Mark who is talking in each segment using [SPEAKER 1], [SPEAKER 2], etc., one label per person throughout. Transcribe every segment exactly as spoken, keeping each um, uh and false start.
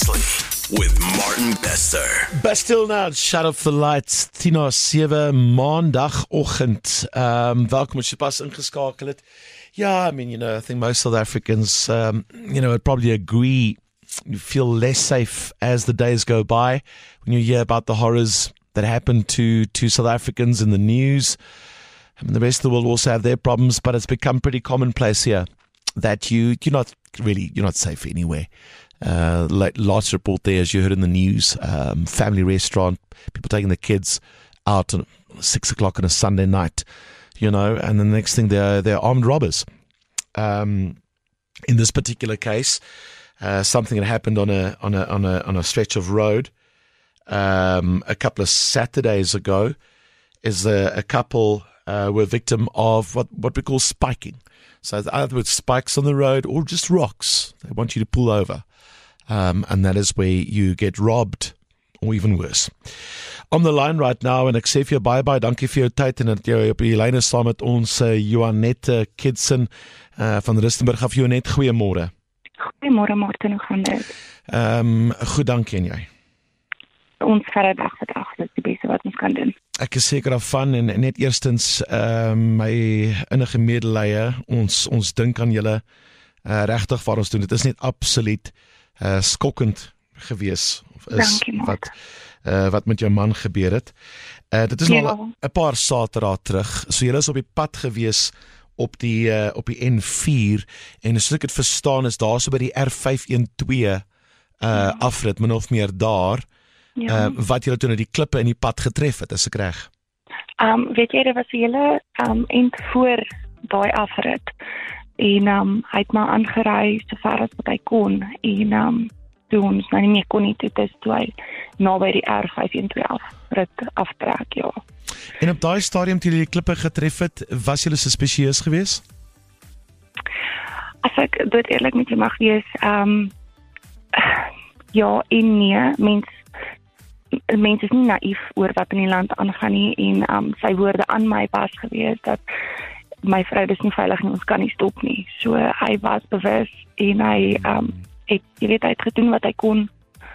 [SPEAKER 1] Seriously, with Martin Bester.
[SPEAKER 2] Bastille now, shut off the lights, tien na sewe, maandagoggend. Um, welkom as jy pas ingeskakel het. Yeah, I mean, you know, I think most South Africans, um, you know, would probably agree, you feel less safe as the days go by when you hear about the horrors that happen to, to South Africans in the news. I mean, the rest of the world also have their problems, but it's become pretty commonplace here that you, you're not really, you're not safe anywhere. Uh, last report there, as you heard in the news, um, family restaurant, people taking the kids out at six o'clock on a Sunday night, you know, and the next thing they're, they're armed robbers. Um, in this particular case, uh, something that happened on a, on a, on a, on a stretch of road, um, a couple of Saturdays ago, is a, a couple, uh, were victim of what, what we call spiking. So either with spikes on the road or just rocks. They want you to pull over. Um, and that is where you get robbed, or even worse. On the line right now, en ek sê vir jou baie baie dankie vir jou tyd en dat jy op die lyn is saam met ons, uh, Johanette Kidson uh, van Rustenburg af. Johanette, goeiemôre.
[SPEAKER 3] Goeiemôre Martin, hoe gaan dit?
[SPEAKER 2] Um, goed, dankie en jy.
[SPEAKER 3] Ons verder dag vir dag, dit is die beste wat ons kan doen.
[SPEAKER 2] Ek is seker daarvan en net eerstens um, my innige medelee, ons, ons dink aan julle uh, regtig wat ons doen. Dit is net absoluut uh, skokkend gewees is
[SPEAKER 3] Dankie,
[SPEAKER 2] wat, uh, wat met jou man gebeur het. Uh, dit is
[SPEAKER 3] ja.
[SPEAKER 2] al 'n paar Saterdae terug, so julle is op die pad gewees op die, uh, op die N vier en soos ek het verstaan is daar so by die R vyf een twee uh, ja. afrit, min of meer daar,
[SPEAKER 3] Ja.
[SPEAKER 2] Uh, wat julle toe na die klippe in die pad getref het, is ek reg?
[SPEAKER 3] Um, weet jy, dit was die hele um, eind voor daai afrit en um, hy het maar aangery so ver as wat hy kon en um, toe ons nou nie meer kon nie, toe is toe hy na by die R vyf een twee afrit aftrek, ja.
[SPEAKER 2] En op daai stadium toe julle die klippe getref het, was julle suspicieus gewees?
[SPEAKER 3] As ek dit eerlik met jy mag wees, um, ja en nee, mens mense is nie naïef oor wat in die land aangaan nie en um, sy woorde aan my was gewees dat my vrou dis nie veilig nie, ons kan nie stop nie. So hy was bewus en hy um, het, jy weet, hy het gedoen wat hy kon.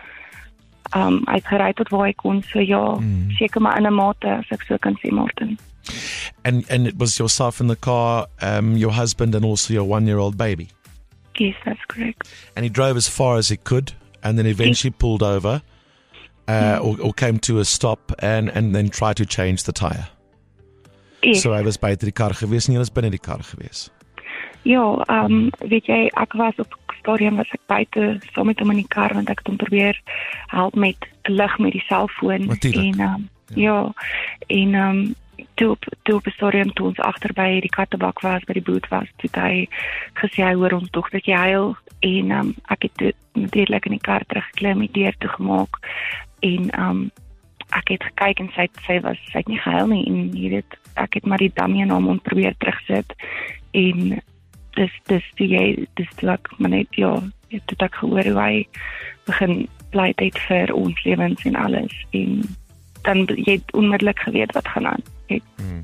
[SPEAKER 3] Um, hy het gery tot waar hy kon, so ja, mm. seker maar in 'n mate, as ek so kan sê, Martin.
[SPEAKER 2] And, and it was yourself in the car, um, your husband and also your one-year-old baby?
[SPEAKER 3] Yes, that's correct.
[SPEAKER 2] And he drove as far as he could and then eventually yes. pulled over. Uh, or, or came to a stop and, and then tried to change the tyre.
[SPEAKER 3] Yes.
[SPEAKER 2] So hy was buite die kar gewees en jy was binne die kar gewees.
[SPEAKER 3] Ja, um, weet jy, ek was op stadium was ek buite saam met hom in die kar want ek het hom probeer help met lig met die selfoon.
[SPEAKER 2] Natuurlijk.
[SPEAKER 3] En um, ja. ja, en um, toe op, toe op die stadium toe ons agter by die kattebak was, by die boot was, toe het hy gesê hy hoor ons dogtertjie huil en um, ek het toe natuurlik in die kar teruggeklim, die deur toegemaak. En um, ek het gekyk en sy, sy, was, sy het nie gehuil nie en jy weet, ek het maar die dummy in haar mond probeer terugsit en dis, dis toe jy, dis toe ek maar net, ja, toe ek gehoor hoe hy begin pleit het vir ons lewens en alles en dan jy het onmiddellik geweet wat gaan aan. Hmm.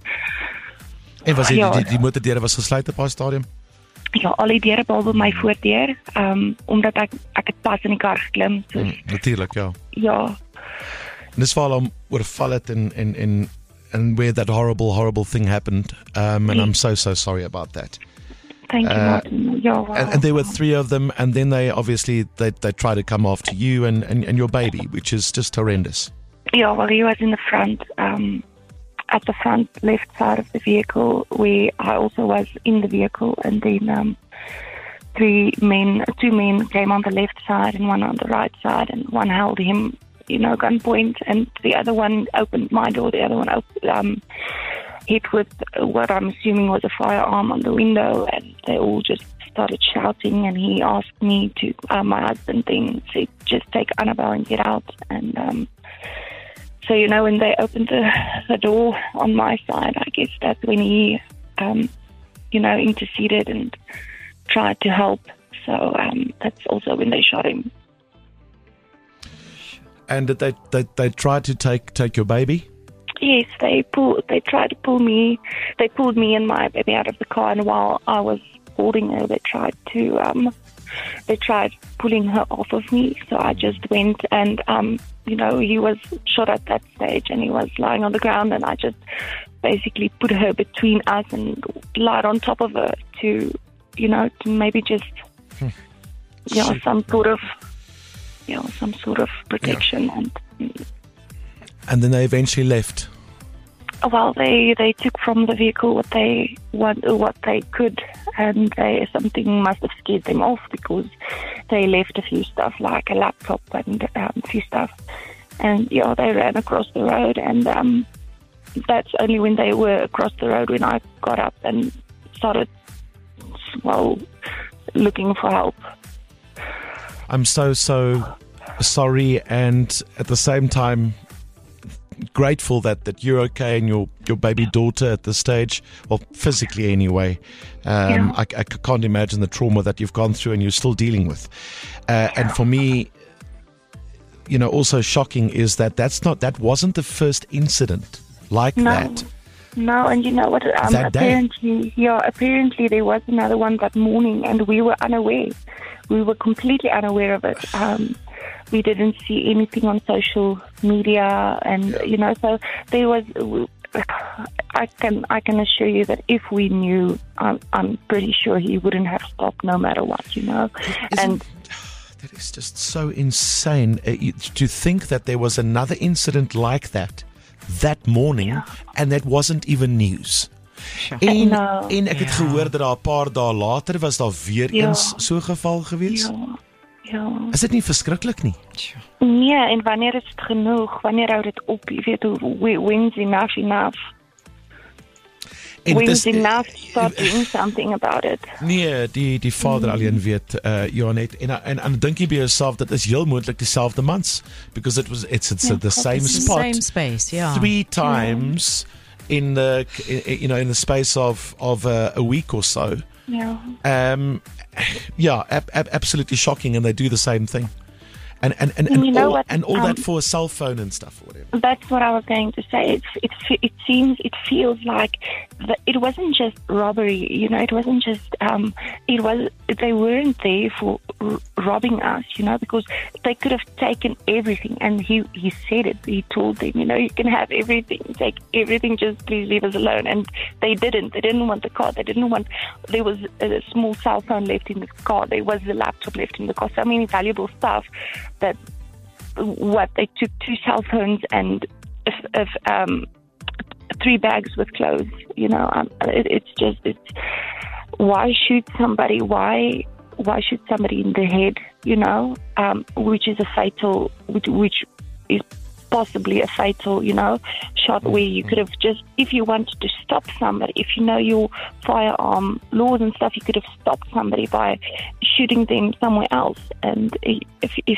[SPEAKER 2] En was die,
[SPEAKER 3] ja,
[SPEAKER 2] die, die motordeure was gesluit op haar stadium?
[SPEAKER 3] Ja, al die deure behalwe my voordeur, um, omdat ek, ek het pas in die kar geklim. So,
[SPEAKER 2] hmm, natuurlijk, ja.
[SPEAKER 3] Ja.
[SPEAKER 2] En dis waar hom oorval het en, en, en, and where that horrible, horrible thing happened. Um, and I'm so, so sorry about that.
[SPEAKER 3] Thank you,
[SPEAKER 2] uh,
[SPEAKER 3] Martin. Yeah, wow.
[SPEAKER 2] and, and there were three of them, and then they obviously, they, they try to come after you and, and, and your baby, which is just horrendous.
[SPEAKER 3] Yeah, well, he was in the front, um, at the front left side of the vehicle, where I also was in the vehicle, and then um, three men, two men came on the left side and one on the right side, and one held him, you know, gunpoint, and the other one opened my door, the other one opened, um, hit with what I'm assuming was a firearm on the window, and they all just started shouting, and he asked me to, uh, my husband then said, just take Annabelle and get out, and um, so, you know, when they opened the, the door on my side, I guess that's when he, um, you know, interceded and tried to help. So um, that's also when they shot him.
[SPEAKER 2] And did they, they, they tried to take, take your baby?
[SPEAKER 3] Yes, they pull, they tried to pull me, they pulled me and my baby out of the car, and while I was holding her, they tried to um, they tried pulling her off of me. So I just went and, um, you know, he was shot at that stage and he was lying on the ground, and I just basically put her between us and lied on top of her to, you know, to maybe just, hmm. you know, some sort of, you know, some sort of protection. Yeah. And,
[SPEAKER 2] and then they eventually left.
[SPEAKER 3] Well, they, they took from the vehicle what they what, what they could, and they, something must have scared them off because they left a few stuff like a laptop and um, a few stuff, and yeah, they ran across the road, and um, that's only when they were across the road when I got up and started, well, looking for help.
[SPEAKER 2] I'm so so sorry, and at the same time, grateful that, that you're okay and your, your baby daughter at this stage, well, physically anyway. Um,
[SPEAKER 3] yeah.
[SPEAKER 2] I, I can't imagine the trauma that you've gone through and you're still dealing with. Uh, and for me, you know, also shocking is that that's not, that wasn't the first incident like
[SPEAKER 3] no.
[SPEAKER 2] that.
[SPEAKER 3] No, and you know what? Um,
[SPEAKER 2] that
[SPEAKER 3] apparently, day. yeah, apparently there was another one that morning, and we were unaware. We were completely unaware of it. Um, we didn't see anything on social media, and yeah. you know, so there was. I can I can assure you that if we knew, I'm, I'm pretty sure he wouldn't have stopped, no matter what, you know.
[SPEAKER 2] Isn't,
[SPEAKER 3] and
[SPEAKER 2] that is just so insane uh, you, to think that there was another incident like that that morning, yeah. and that wasn't even news.
[SPEAKER 3] Sure.
[SPEAKER 2] En,
[SPEAKER 3] no.
[SPEAKER 2] en ek het
[SPEAKER 3] ja.
[SPEAKER 2] gehoor dat daar 'n paar dae later was daar weer
[SPEAKER 3] ja.
[SPEAKER 2] eens so 'n geval gewees.
[SPEAKER 3] Ja. Ja.
[SPEAKER 2] Is dit nie verskriklik nie?
[SPEAKER 3] Nee, en wanneer is dit genoeg? Wanneer hou dit op? Jy weet, when's enough enough? When's enough to start doing something about it?
[SPEAKER 2] Nee, die die vader mm. alleen weet, uh, Johanet, en en en dink jy by jouself dat is heel moontlik dieselfde mans, because it was it's it's yeah, the same
[SPEAKER 4] it's
[SPEAKER 2] spot,
[SPEAKER 4] the same space, yeah,
[SPEAKER 2] three times yeah. in the in, you know in the space of of uh, a week or so.
[SPEAKER 3] Yeah.
[SPEAKER 2] Um. Yeah, ab- ab- absolutely shocking, and they do the same thing. And and and, and,
[SPEAKER 3] and you know
[SPEAKER 2] all,
[SPEAKER 3] what,
[SPEAKER 2] and all
[SPEAKER 3] um,
[SPEAKER 2] that for a cell phone and stuff or whatever.
[SPEAKER 3] That's what I was going to say. It it it seems it feels like the, it wasn't just robbery. You know, it wasn't just um. It was they weren't there for r- robbing us. You know, because they could have taken everything. And he he said it. He told them, you know, you can have everything. Take everything. Just please leave us alone. And they didn't. They didn't want the car. They didn't want. There was a small cell phone left in the car. There was a laptop left in the car. So many valuable stuff. That what they took two cell phones and if, if, um, three bags with clothes. You know, um, it, it's just it's why shoot somebody? Why why shoot somebody in the head? You know, um, which is a fatal, which, which is possibly a fatal, you know, shot where you could have just, if you wanted to stop somebody, if you know your firearm laws and stuff, you could have stopped somebody by shooting them somewhere else. And if, if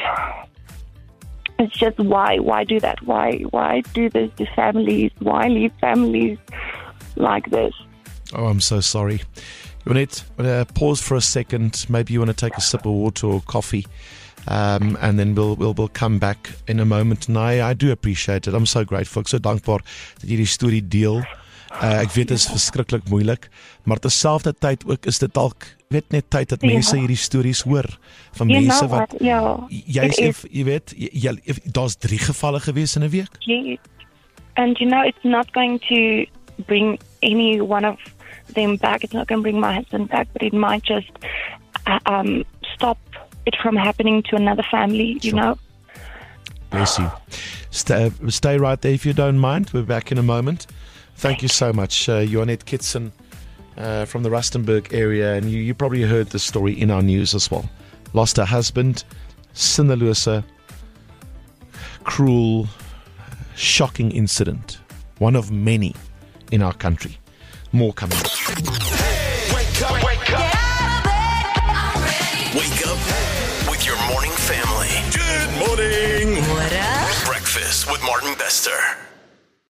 [SPEAKER 3] it's just why, why do that? Why, why do this to families? Why leave families like this?
[SPEAKER 2] Oh, I'm so sorry. Johanet, uh, pause for a second. Maybe you want to take a sip of water or coffee. Um, and then we'll, we'll we'll come back in a moment. And I, I do appreciate it. I'm so grateful. Ek so dankbaar dat jy die storie deel. Uh, ek weet dit is verskriklik moeilik, maar terselfdertyd ook is dit dalk weet net tyd dat mense ja. hierdie stories hoor van
[SPEAKER 3] you
[SPEAKER 2] mense
[SPEAKER 3] what,
[SPEAKER 2] wat
[SPEAKER 3] yeah.
[SPEAKER 2] jy sê jy weet jy, daar's drie gevalle gewees in 'n week.
[SPEAKER 3] Yes. And you know it's not going to bring any one of them back. It's not going to bring my husband back, but it might just uh, um, stop it from happening to another family, you sure. know.
[SPEAKER 2] Bless you. Stay, stay right there if you don't mind. We're back in a moment. Thank you so much, uh, Johanet Kitson uh, from the Rustenburg area, and you, you probably heard the story in our news as well. Lost her husband, sinnelose, cruel, shocking incident. One of many in our country. More coming up.
[SPEAKER 1] Hey, wake up, wake up. Wake up with your morning family. Good morning.
[SPEAKER 4] What up?
[SPEAKER 1] Breakfast with Martin Bester.